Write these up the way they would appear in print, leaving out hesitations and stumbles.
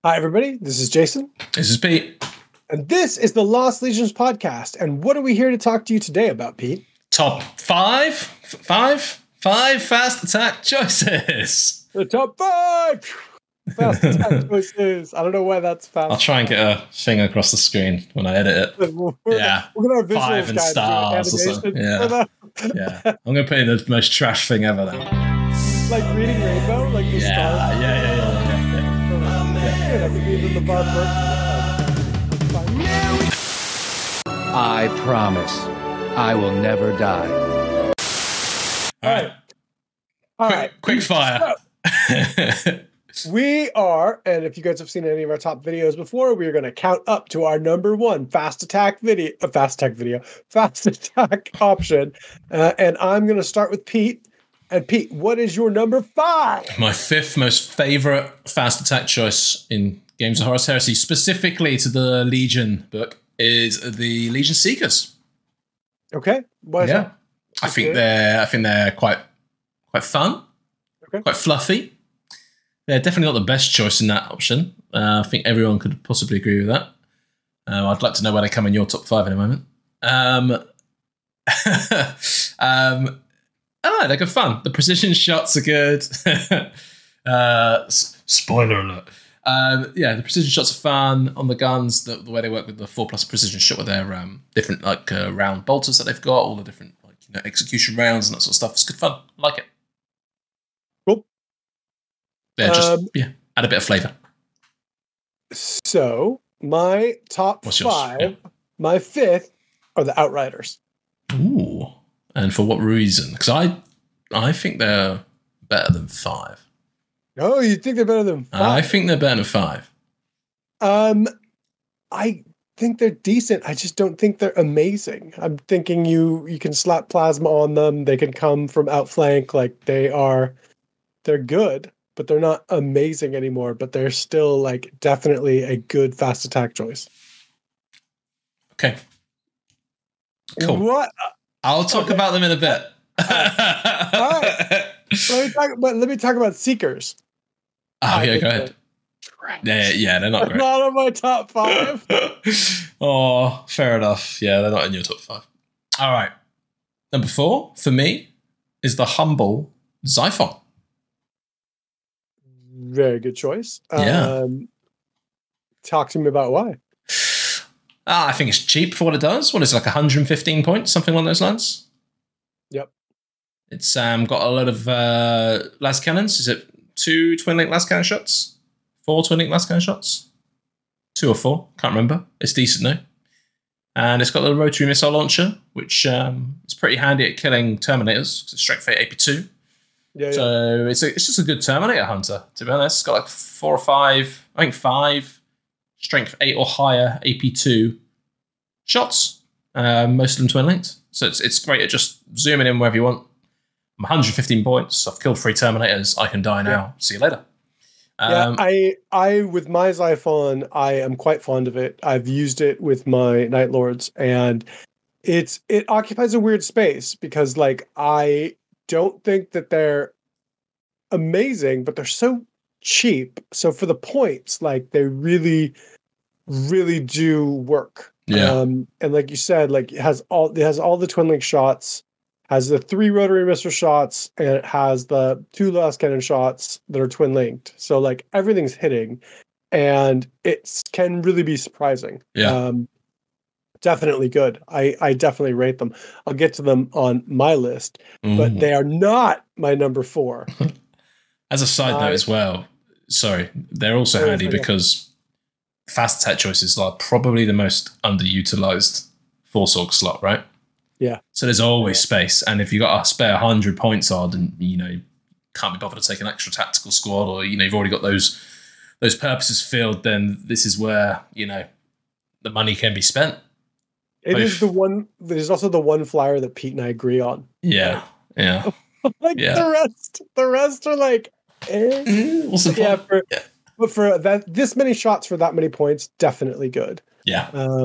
Hi, everybody. This is Jason. This is Pete. And this is the Lost Legions podcast. And what are we here to talk to you today about, Pete? Top five fast attack choices. The top five fast attack choices. I don't know why that's fast. I'll try and get a thing across the screen when I edit it. We're gonna have 5 and stars or something. Yeah. I'm going to put in the most trash thing ever then. Like reading Rainbow? Like the stars? Yeah. I promise I will never die. All right. Quick fire. We are, and if you guys have seen any of our top videos before, we are going to count up to our number one fast attack option. And I'm going to start with Pete. And Pete, what is your number 5? My 5th most favorite fast attack choice in Games of Horus Heresy, specifically to the Legion book, is the Legion Seekers. Okay. Why is that? I think they're quite fun, quite fluffy. They're definitely not the best choice in that option. I think everyone could possibly agree with that. I'd like to know where they come in your top 5 in a moment. I don't know, they're good fun. The precision shots are good. Spoiler alert. The precision shots are fun on the guns. The way they work with the 4+ precision shot with their different round bolters that they've got, all the different execution rounds and that sort of stuff. It's good fun. I like it. Cool. They're just add a bit of flavour. So my top 5, my 5th are the Outriders. Ooh. And for what reason? Because I think they're better than 5. Oh, you think they're better than 5? I think they're better than 5. I think they're decent. I just don't think they're amazing. I'm thinking you can slap plasma on them. They can come from outflank. Like they're good, but they're not amazing anymore. But they're still definitely a good fast attack choice. Okay. Cool. What? I'll talk about them in a bit. All right. Let me talk about Seekers. Oh, yeah, go ahead. Yeah, they're not great. Not on my top 5. Oh, fair enough. Yeah, they're not in your top 5. All right. Number 4, for me, is the humble Xiphon. Very good choice. Yeah. Talk to me about why. I think it's cheap for what it does. What is it, 115 points, something along those lines? Yep. It's got a lot of las cannons. Is it 2 twin link las cannon shots? 4 twin link las cannon shots? 2 or 4? Can't remember. It's decent though. And it's got the rotary missile launcher, which is pretty handy at killing Terminators. It's strength 8 AP2. So it's just a good Terminator hunter, to be honest. It's got 4 or 5, I think 5. Strength 8 or higher AP2 shots, most of them twin linked. So it's great at just zooming in wherever you want. I'm 115 points. I've killed 3 Terminators. I can die now. See you later. I with my Xiphon, I am quite fond of it. I've used it with my Night Lords, and it occupies a weird space because I don't think that they're amazing, but they're so cheap. So for the points, they really do work. And like you said, it has all the twin link shots, has the 3 rotary missile shots, and it has the 2 las cannon shots that are twin linked. So everything's hitting, and it can really be surprising. Definitely good. I definitely rate them. I'll get to them on my list, but they are not my number 4. As a side note as well, sorry, they're also handy because fast attack choices are probably the most underutilized Force Org slot, right? Yeah. So there's always space, and if you got a spare 100 points odd, and can't be bothered to take an extra tactical squad, or you've already got those purposes filled, then this is where the money can be spent. It is the one. There's also the one flyer that Pete and I agree on. Yeah. The rest are what's the point? But for this many shots for that many points, definitely good. Yeah.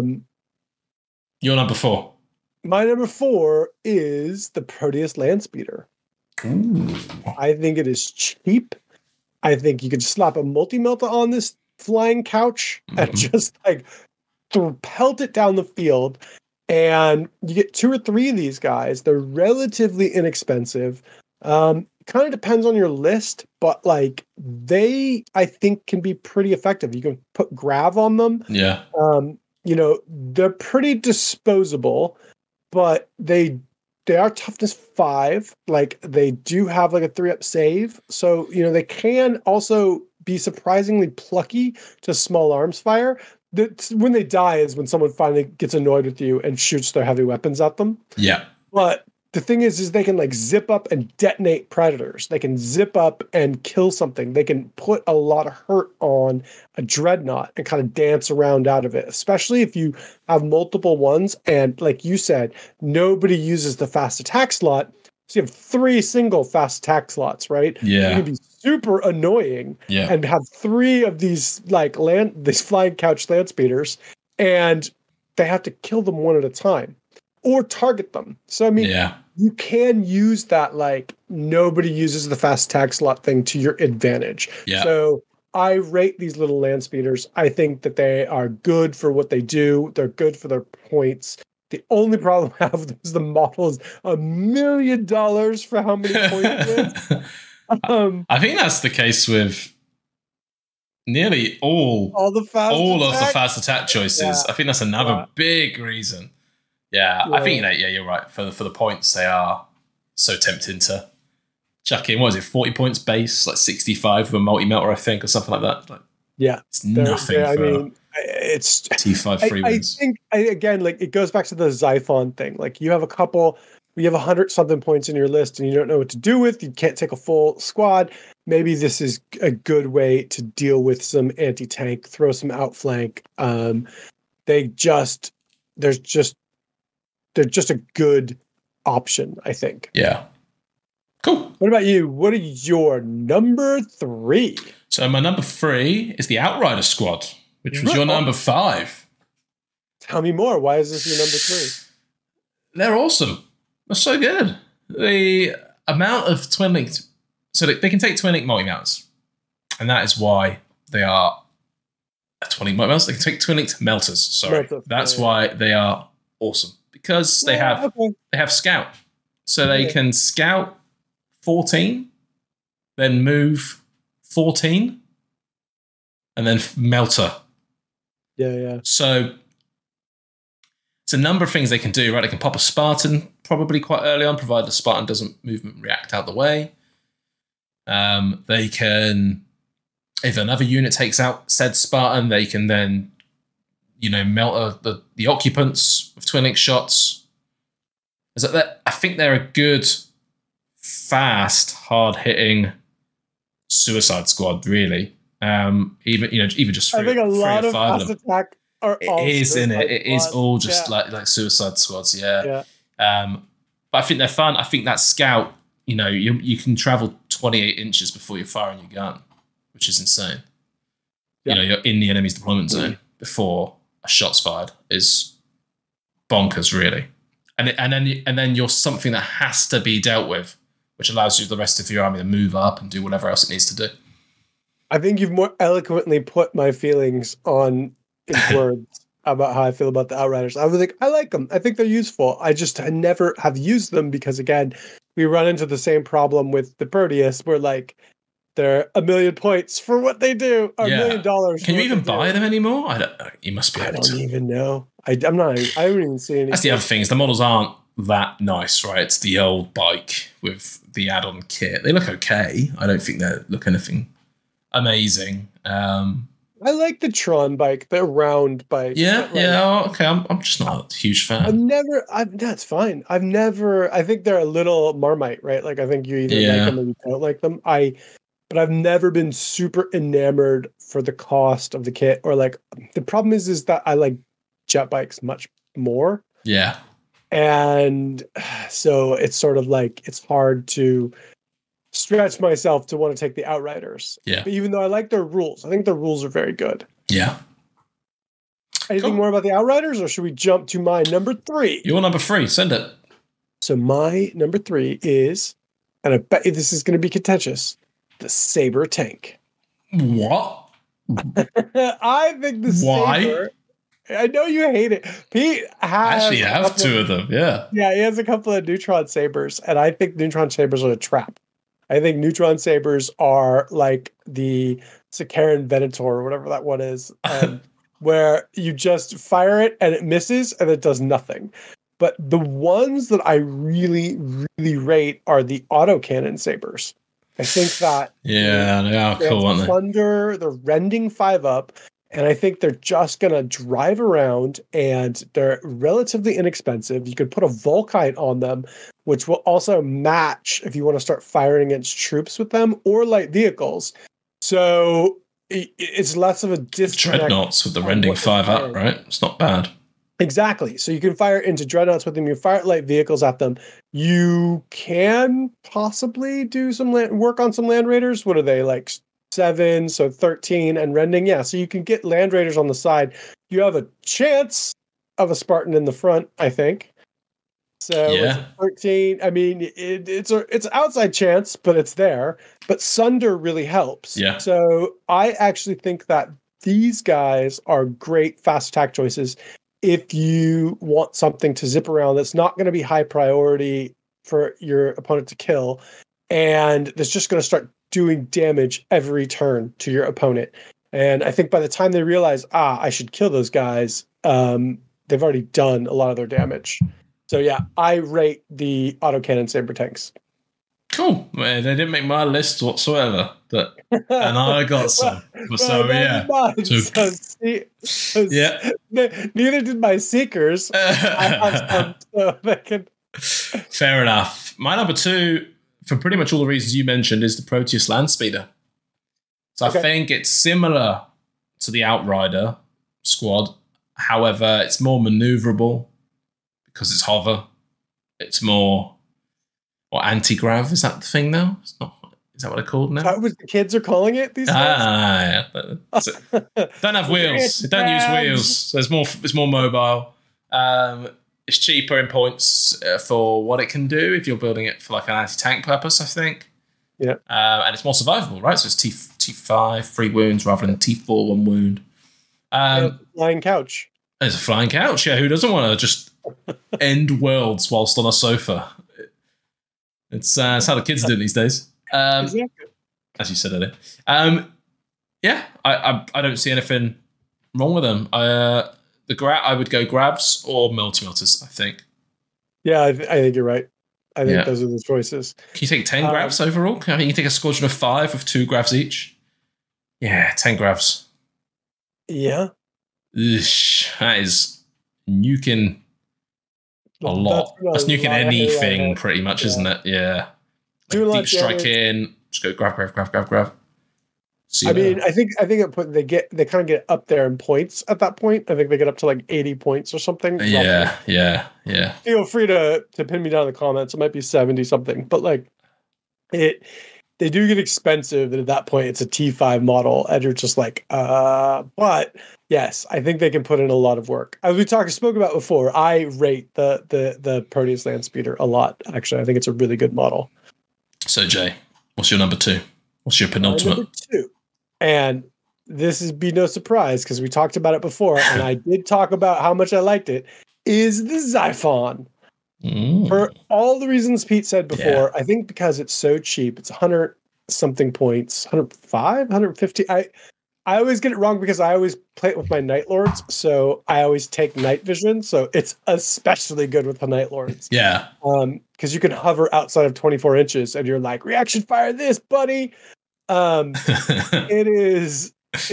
Your number 4. My number 4 is the Proteus Landspeeder. Ooh. I think it is cheap. I think you could slap a multi-melta on this flying couch and just like pelt it down the field. And you get 2 or 3 of these guys. They're relatively inexpensive. Kind of depends on your list, but like they, I think, can be pretty effective. You can put grav on them. Yeah. They're pretty disposable, but they are toughness 5. Like they do have like a 3-up save. So, they can also be surprisingly plucky to small arms fire. When they die is when someone finally gets annoyed with you and shoots their heavy weapons at them. Yeah. But the thing is they can like zip up and detonate predators. They can zip up and kill something. They can put a lot of hurt on a dreadnought and kind of dance around out of it, especially if you have multiple ones. And like you said, nobody uses the fast attack slot. So you have 3 single fast attack slots, right? Yeah. You can be super annoying and have 3 of these like these flying couch land speeders, and they have to kill them one at a time or target them. So I mean, you can use that like nobody uses the fast attack slot thing to your advantage. Yeah. So I rate these little land speeders. I think that they are good for what they do. They're good for their points. The only problem I have with them is the model is $1 million for how many points it is. I think that's the case with nearly all of the fast attack choices. Yeah. I think that's another big reason. Yeah, I think you're right. For the points, they are so tempting to chuck in. What is it? 40 points base, like 65 with a multi-melter, I think, or something like that. Like, it's nothing. It's T5 free wins. I think again, like it goes back to the Xiphon thing. Like you have 100 something points in your list and you don't know what to do with. You can't take a full squad. Maybe this is a good way to deal with some anti-tank, throw some outflank. They're just a good option, I think. Yeah. Cool. What about you? What is your number 3? So my number 3 is the Outrider Squad, which was your number 5. Tell me more. Why is this your number 3? They're awesome. They're so good. The amount of twin linked, so they can take twin link multi-mounts, and that is why they are a twin link multi-mounts. They can take twin linked melters. Sorry, that's why they are awesome, because they have scout, so they can scout 14, then move 14, and then melter. Yeah. So it's a number of things they can do, right? They can pop a Spartan probably quite early on, provided the Spartan doesn't movement react out the way. They can, if another unit takes out said Spartan, they can then, melt the occupants with twin link shots. I think they're a good, fast, hard hitting suicide squad, really. Even just 3, I think a lot of fast attack. It is in it. It is all just like suicide squads, yeah. But I think they're fun. I think that scout, you can travel 28 inches before you're firing your gun, which is insane. You're in the enemy's deployment zone before a shot's fired is bonkers, really. And then you're something that has to be dealt with, which allows you the rest of your army to move up and do whatever else it needs to do. I think you've more eloquently put my feelings in words about how I feel about the Outriders. I was like, I like them. I think they're useful. I never have used them because, again, we run into the same problem with the Proteus, where like they're $1 million points for what they do, or $1 million. Can you even buy them anymore? You must be able to. I don't even know. I haven't even seen any. That's the other thing, is the models aren't that nice, right? It's the old bike with the add-on kit. They look okay. I don't think they look anything amazing. I like the Tron bike, the round bike. Yeah, okay. I'm just not a huge fan. That's fine. I think they're a little Marmite, right? Like I think you either like them or you don't like them. But I've never been super enamored for the cost of the kit, or like the problem is that I like jet bikes much more. Yeah. And so it's sort of like, it's hard to stretch myself to want to take the Outriders. Yeah. But even though I like their rules, I think their rules are very good. Yeah. Anything more about the Outriders, or should we jump to my number 3? Your number 3, send it. So my number 3 is, and I bet you this is going to be contentious, the Saber tank. What? I think the Why? saber. I know you hate it. Pete has Actually, I have two of them. Yeah. Yeah, he has a couple of neutron sabers, and I think neutron sabers are a trap. I think neutron sabers are like the Sakaran Venator or whatever that one is, where you just fire it and it misses and it does nothing. But the ones that I really, really rate are the autocannon sabers. I think that they are cool, aren't they? Thunder, they're rending 5-up, and I think they're just gonna drive around, and they're relatively inexpensive. You could put a Volkite on them, which will also match if you want to start firing against troops with them or light vehicles. So it's less of a disconnect. Dreadnoughts with the rending 5-up, right? It's not bad. Exactly. So you can fire into dreadnoughts with them. You fire light vehicles at them. You can possibly do some work on some land raiders. What are they, like 7, so 13 and rending? Yeah. So you can get land raiders on the side. You have a chance of a Spartan in the front, I think. So Yeah. 13. I mean, it's an outside chance, but it's there. But Sunder really helps. Yeah. So I actually think that these guys are great fast attack choices if you want something to zip around that's not going to be high priority for your opponent to kill, and that's just going to start doing damage every turn to your opponent. And I think by the time they realize, I should kill those guys, they've already done a lot of their damage. So yeah, I rate the autocannon saber tanks. Cool. Well, they didn't make my list whatsoever, and I got some. Yeah. Yeah. Neither did my seekers. I have some, so they can. Fair enough. My number 2, for pretty much all the reasons you mentioned, is the Proteus Landspeeder. So I think it's similar to the Outrider squad. However, it's more maneuverable because it's hover. It's more anti-grav. Is that the thing now? It's not. Is that what they're called now? That was the kids are calling it these days? Yeah. Don't have wheels. It don't use wheels. So it's more mobile. It's cheaper in points for what it can do if you're building it for like an anti-tank purpose, I think. Yeah. And it's more survivable, right? So it's T5, 3 wounds rather than T4, 1 wound. Flying couch. There's a flying couch. Yeah, who doesn't want to just end worlds whilst on a sofa? It's how the kids do it these days. Exactly. As you said earlier. I don't see anything wrong with them. I would go Gravs or Multi-Melters, I think. Yeah, I think you're right. I think those are the choices. Can you take 10 Gravs overall? I mean, you take a squadron of 5 with 2 Gravs each? Yeah, 10 Gravs. Yeah. That is nuking a lot. That's nuking anything pretty much, isn't it? Yeah. Like deep strike in, just go Grav. I mean, I think they kind of get up there in points at that point. I think they get up to like 80 points or something. Yeah. Feel free to pin me down in the comments. It might be 70 something, but like they do get expensive, and at that point it's a T5 model, and you're just like, but yes, I think they can put in a lot of work. As we spoke about before, I rate the Proteus Landspeeder a lot. Actually, I think it's a really good model. So Jay, what's your number 2? What's your penultimate? Number 2. And this is be no surprise because we talked about it before, and I did talk about how much I liked it, is the Xiphon. For all the reasons Pete said before, I think because it's so cheap, it's 100 something points, 105, 150. I always get it wrong because I always play it with my Night Lords, so I always take night vision, so it's especially good with the Night Lords. Yeah. Because you can hover outside of 24 inches, and you're like, reaction fire this, buddy. It's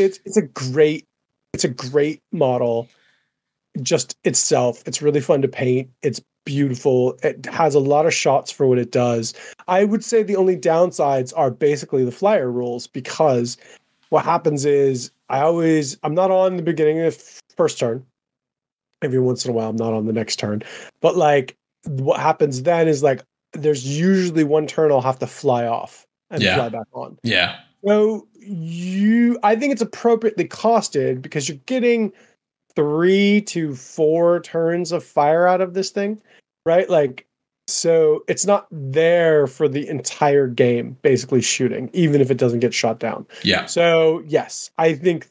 a great model. Just itself, it's really fun to paint. It's beautiful. It has a lot of shots for what it does. I would say the only downsides are basically the flyer rules, because what happens is I'm not on the beginning of the first turn. Every once in a while, I'm not on the next turn. But like, what happens then is like, there's usually one turn I'll have to fly off and fly back on. Yeah. So I think it's appropriately costed because you're getting 3 to 4 turns of fire out of this thing, right? Like So it's not there for the entire game, basically shooting, even if it doesn't get shot down. Yeah. So yes, I think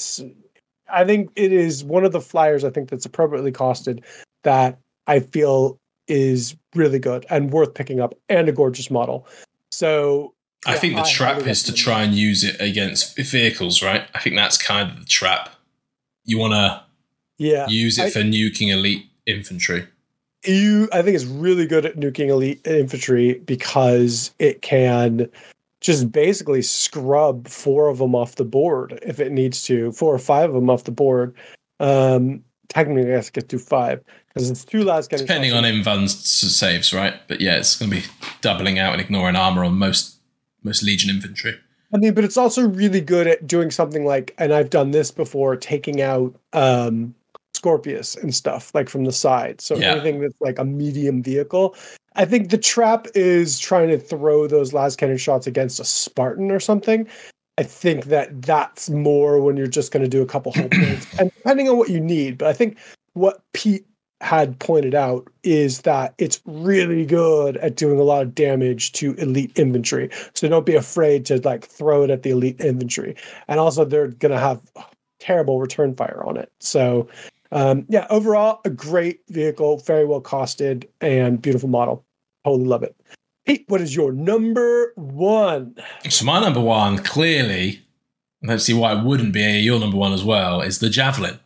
it is one of the flyers I think that's appropriately costed that I feel is really good and worth picking up and a gorgeous model. So I think the trap is to try and use it against vehicles, right? I think that's kind of the trap. You want to use it for nuking elite infantry. I think it's really good at nuking elite infantry because it can just basically scrub 4 of them off the board if it needs to, 4 or 5 of them off the board. Technically, I guess it gets to 5 because it's 2 last cannon. Depending on invulns saves, right? But yeah, it's going to be doubling out and ignoring armor on most Legion infantry. I mean, but it's also really good at doing something like, and I've done this before, taking out Scorpius and stuff like from the side. So anything that's like a medium vehicle. I think the trap is trying to throw those last cannon shots against a Spartan or something. I think that's more when you're just going to do a couple whole points, and depending on what you need. But I think what Pete had pointed out is that it's really good at doing a lot of damage to elite infantry. So don't be afraid to like throw it at the elite infantry. And also they're going to have terrible return fire on it. So overall a great vehicle, very well costed and beautiful model. Totally love it. Pete, what is your number 1? So my number 1, clearly, and let's see why it wouldn't be your number 1 as well, is the Javelin.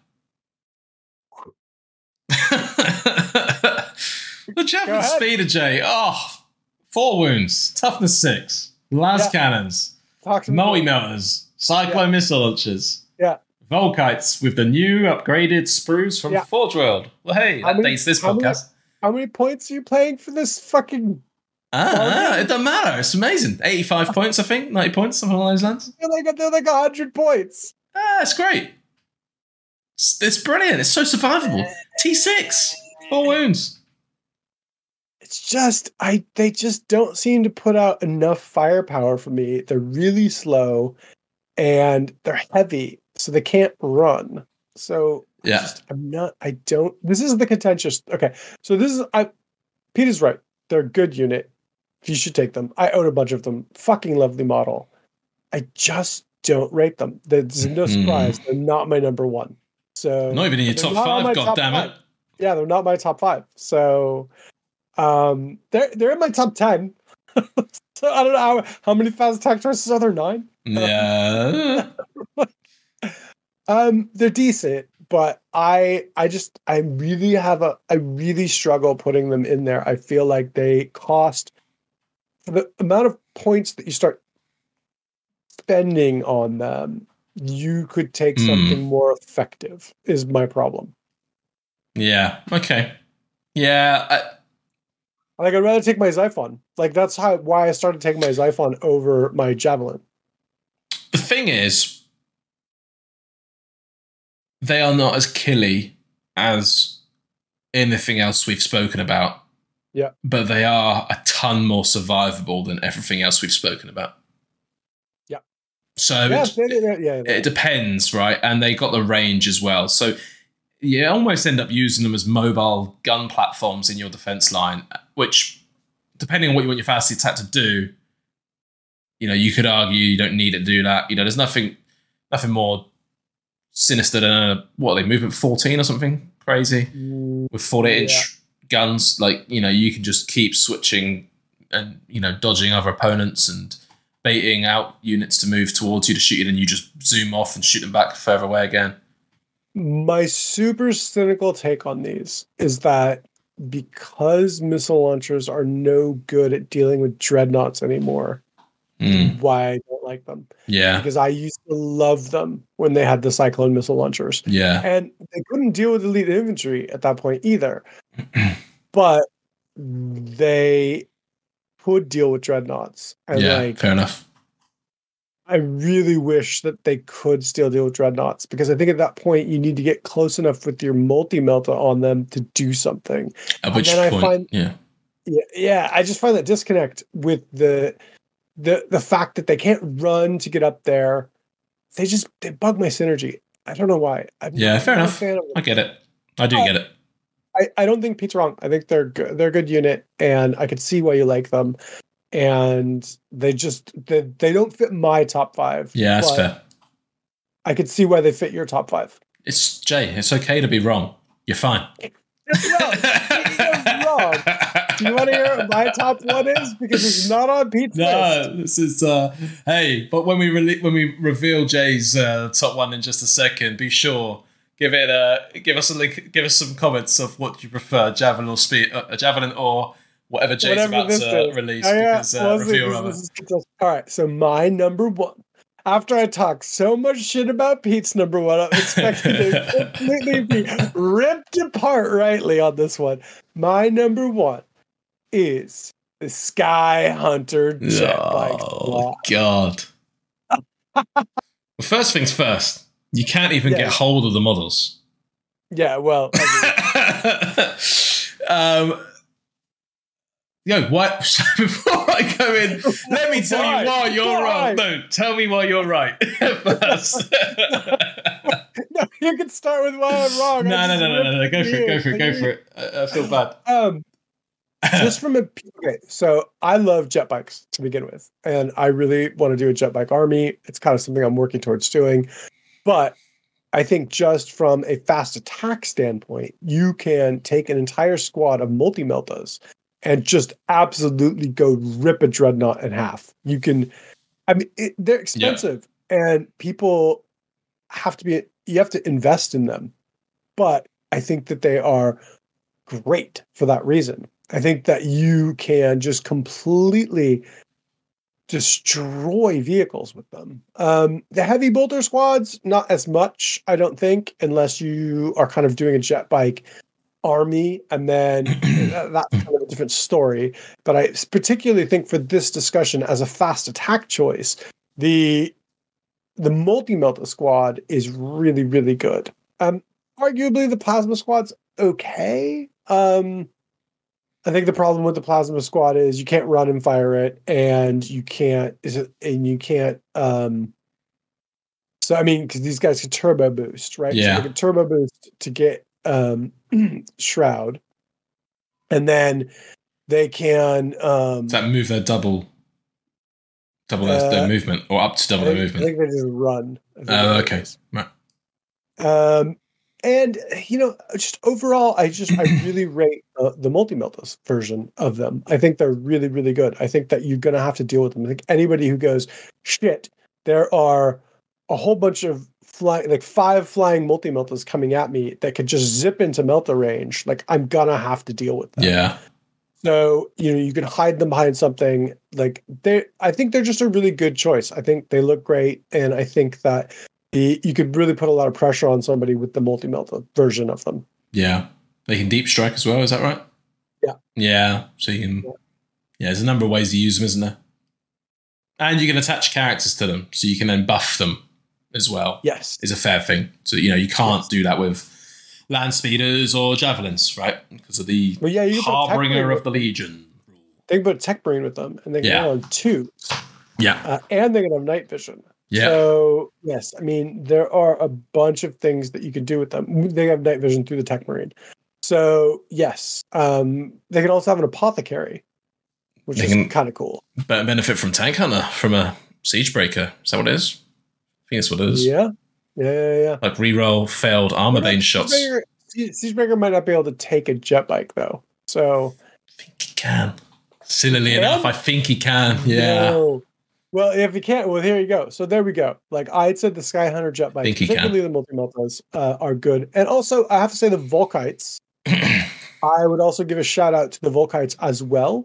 The Javelin Speeder J. 4 wounds, toughness 6, las cannons, multi-melters, cyclone missile launchers, Volkites with the new upgraded sprues from Forge World. Well, hey, that dates this podcast. How many points are you playing for this fucking... it doesn't matter. It's amazing. 85 points, I think. 90 points, something along those lines. They're like 100 points. It's great. It's brilliant. It's so survivable. T6. 4 wounds. It's just, they just don't seem to put out enough firepower for me. They're really slow and they're heavy, so they can't run. So this is the contentious. Okay. So Pete is right. They're a good unit. You should take them. I own a bunch of them. Fucking lovely model. I just don't rate them. There's no surprise. They're not my number 1. So not even in your top 5, god damn it. Yeah, they're not my top 5. So they're in my top 10. So I don't know how many fast attack choices are there? 9? Yeah. They're decent, but I really struggle putting them in there. I feel like they cost, for the amount of points that you start spending on them, you could take something more effective is my problem. Yeah. Okay. Yeah. I'd rather take my Xiphon. Like that's why I started taking my Xiphon over my Javelin. The thing is, they are not as killy as anything else we've spoken about. Yeah. But they are a ton more survivable than everything else we've spoken about. Yeah. So it depends, right? And they got the range as well. So you almost end up using them as mobile gun platforms in your defense line, which, depending on what you want your fast attack to do, you could argue you don't need it to do that. There's nothing more sinister than movement 14 or something crazy with 48-inch guns. Like, you can just keep switching and, dodging other opponents and baiting out units to move towards you to shoot you, and you just zoom off and shoot them back further away again. My super cynical take on these is that because missile launchers are no good at dealing with dreadnoughts anymore, why I don't like them. Yeah. Because I used to love them when they had the Cyclone missile launchers. Yeah. And they couldn't deal with elite infantry at that point either. But they could deal with dreadnoughts. And fair enough. I really wish that they could still deal with dreadnoughts, because I think at that point you need to get close enough with your multi-melta on them to do something. At which point, I just find that disconnect with the fact that they can't run to get up there. They bug my synergy. I don't know why. Fair enough. I get it. I do get it. I don't think Pete's wrong. I think they're good. They're a good unit, and I could see why you like them. And they don't fit my top 5. Yeah, that's fair. I could see why they fit your top 5. It's Jay. It's okay to be wrong. You're fine. Well, wrong. Do you want to hear what my top 1 is? Because it's not on Pete's list. No, this is hey. But when we reveal Jay's top 1 in just a second, be sure give us a link. Give us some comments of what you prefer, javelin or javelin or whatever Jay's about to release. Because reveal all right. So my number 1. After I talk so much shit about Pete's number 1, I'm expecting to completely be ripped apart rightly on this one. My number 1 is the Sky Hunter jet bike. Oh, God. Well, first things first, you can't even get hold of the models. Yeah, well, what? Before I go in, let me tell you why you're wrong. No, tell me why you're right first. No, you can start with why I'm wrong. No. Go for it. I feel bad. Just from so I love jet bikes to begin with, and I really want to do a jet bike army. It's kind of something I'm working towards doing, but I think just from a fast attack standpoint, you can take an entire squad of multi-meltas and just absolutely go rip a dreadnought in half. You can, they're expensive, and people you have to invest in them. But I think that they are great for that reason. I think that you can just completely destroy vehicles with them. The heavy bolter squads, not as much, I don't think, unless you are kind of doing a jet bike army, and then that's kind of a different story. But I particularly think for this discussion as a fast attack choice, the multi-melta squad is really, really good. Arguably the plasma squad's okay. I think the problem with the plasma squad is you can't run and fire it, and you can't. So I mean, because these guys can turbo boost, right? Yeah. So they can turbo boost to get Shroud, and then they can that move their double their movement, or up to double their movement. I think they just run. Oh, okay. Right. And just overall, I really rate the multi-meltas version of them. I think they're really, really good. I think that you're going to have to deal with them. I think anybody who goes, shit, there are a whole bunch of 5 flying multi-meltas coming at me that could just zip into melta range, like I'm gonna have to deal with them. Yeah. So you can hide them behind something. I think they're just a really good choice. I think they look great, and I think that you could really put a lot of pressure on somebody with the multi-melta version of them. Yeah. They can deep strike as well, is that right? Yeah. Yeah. So you can there's a number of ways to use them, isn't there? And you can attach characters to them, so you can then buff them as well. Yes. Is a fair thing. So you can't do that with land speeders or javelins, right? Because of the harbinger of the Legion rule. They can put Tech Marine with them, and they can go on 2s. Yeah. And they can have night vision. Yeah. So, yes, I mean, there are a bunch of things that you can do with them. They have night vision through the Tech Marine. So, yes. They can also have an apothecary, which is kind of cool. Benefit from Tank Hunter, from a Siege Breaker. Is that what it is? I think that's what it is. Yeah. Like reroll failed armor bane shots. Siegebreaker might not be able to take a jet bike, though. So I think he can. Sillily enough, I think he can. Yeah. No. Well, if he can't, well, here you go. So there we go. Like I had said, the Sky Hunter jet bike, particularly the multi-meltas, are good. And also, I have to say the Volkites. I would also give a shout out to the Volkites as well.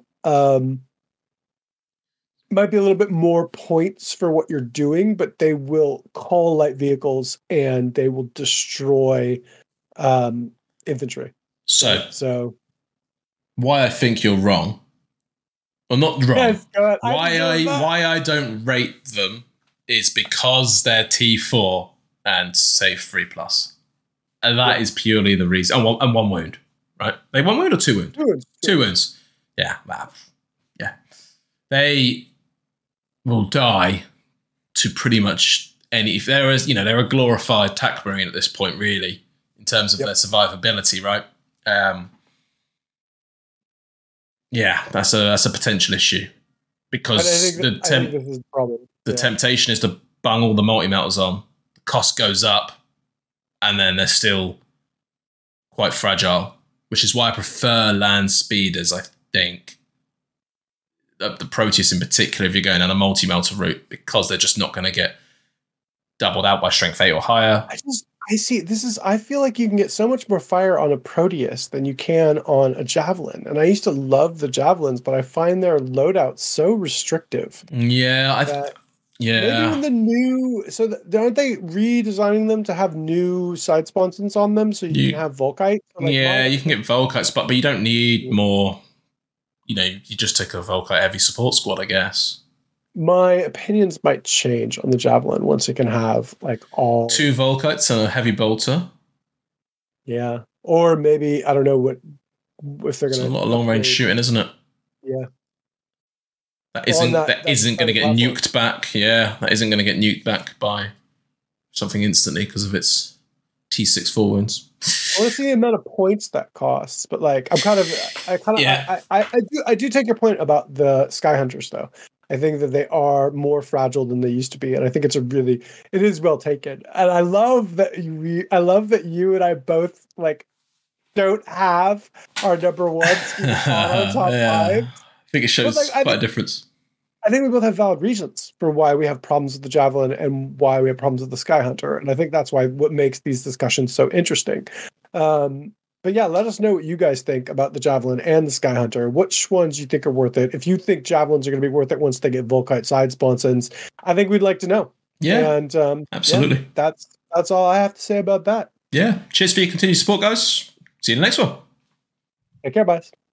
Might be a little bit more points for what you're doing, but they will call light vehicles and they will destroy infantry. So why I think you're wrong, or not wrong. Yes, why I don't rate them is because they're T4 and say 3+, and that is purely the reason. And one wound, right? They 1 wound or 2 wound? 2 wounds. 2 wounds. Yeah, yeah. They will die to pretty much any. If they're a glorified Tech Marine at this point, really, in terms of their survivability, right? Yeah, that's a potential issue because I think this is the problem. The temptation is to bung all the multi-melters on. The cost goes up, and then they're still quite fragile, which is why I prefer land speeders, I think. The Proteus in particular, if you're going on a multi-melter route, because they're just not going to get doubled out by strength 8 or higher. I feel like you can get so much more fire on a Proteus than you can on a Javelin. And I used to love the Javelins, but I find their loadout so restrictive. Yeah, maybe when the new, aren't they redesigning them to have new side sponsons on them so you can have Volkite? You can get Volkites, but you don't need more. You just take a Volkite heavy support squad, I guess. My opinions might change on the Javelin once it can have all 2 Volkites and a heavy bolter. Yeah, or maybe I don't know if they're going to. It's a lot of long range shooting, isn't it? Yeah. That isn't going to get nuked back. Yeah, that isn't going to get nuked back by something instantly because of its T6 4 wounds. I want to see the amount of points that costs, but I do take your point about the Sky Hunters though. I think that they are more fragile than they used to be, and I think it is well taken. And I love that you and I both don't have our number ones on our top 5. I think it shows quite a difference. I think we both have valid reasons for why we have problems with the Javelin and why we have problems with the Sky Hunter. And I think that's what makes these discussions so interesting. But yeah, let us know what you guys think about the Javelin and the Sky Hunter. Which ones you think are worth it? If you think Javelins are going to be worth it once they get Volkite side sponsons, I think we'd like to know. Yeah, and absolutely. Yeah, that's all I have to say about that. Yeah. Cheers for your continued support, guys. See you in the next one. Take care, guys.